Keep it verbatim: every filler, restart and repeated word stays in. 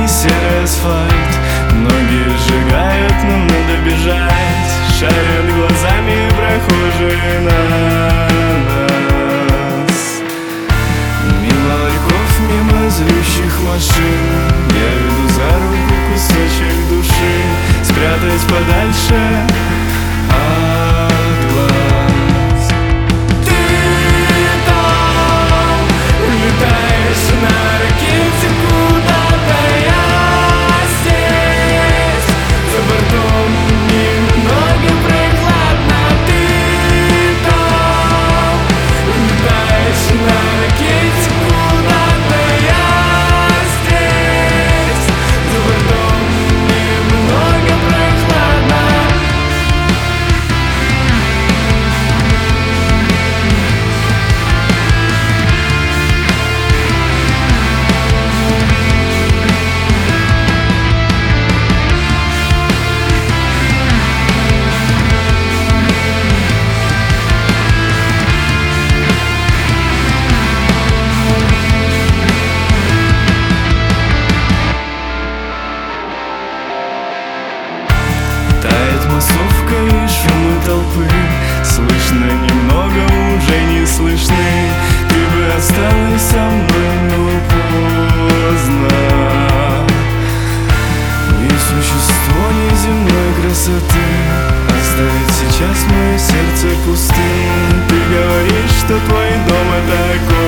серый асфальт. Ноги сжигают, но надо бежать. Шарят глазами прохожие на нас. Мимо ларьков, мимо злющих машин я веду за руку кусочек души. Спрятать подальше от глаз. Ты там летаешь на ракете куда-то, я здесь за бортом немного прохладно. Ты там летаешь на ракете куда-то, я здесь за бортом немного прохладно. Тает массовка и шумы толпы. Слышно немного, уже не слышны. Ты бы осталась со мной, но поздно. И существо неземной красоты оставить сейчас мое сердце пустым. Ты говоришь, что твой дом — это